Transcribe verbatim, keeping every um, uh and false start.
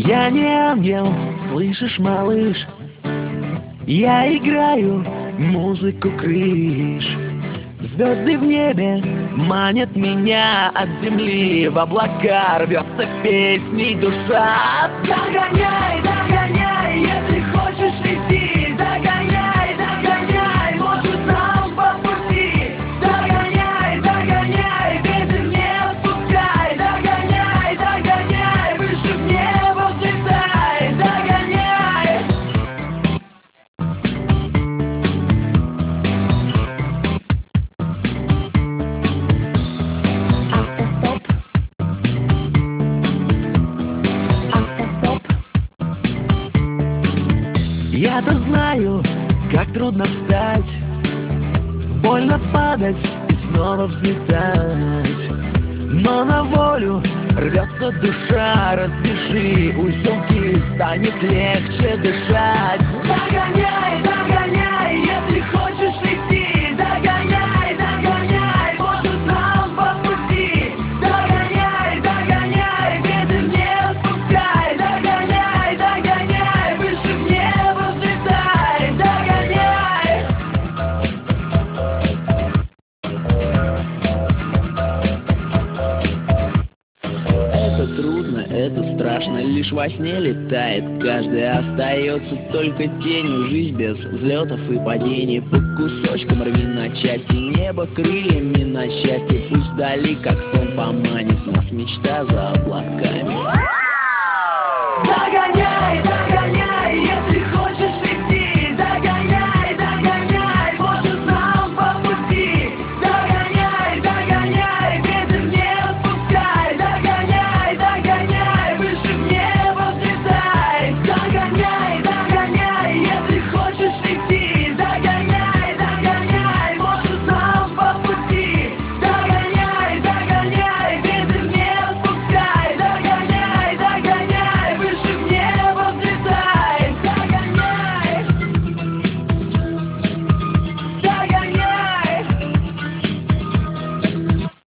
Я не ангел, слышишь, малыш? Я играю музыку крыш. Звезды в небе манят меня от земли. В облака рвется песней душа. Догоняй, догоняй, если хочешь идти. Догоняй, догоняй, может нам по пути. Догоняй, догоняй, ветер не отпускай. Догоняй, догоняй, выше в небо взлетай. Догоняй. Автостоп. Автостоп. Я-то знаю, как трудно встать, больно падать и снова взлетать. Но на волю рвется душа, развяжи узелки, станет легче дышать. Догоняй, догоняй, если хочешь идти. Догоняй, догоняй, может нам по пути. Догоняй, догоняй, ветер не отпускай. Догоняй, догоняй, выше в небо взлетай. Догоняй. Это трудно, это страшно, лишь во сне летает каждый, остается только тенью. Жизнь без взлетов и падений, по кусочкам рви на части. Небо крыльями на счастье, пусть вдали, как сон поманит нас мечта за облаками.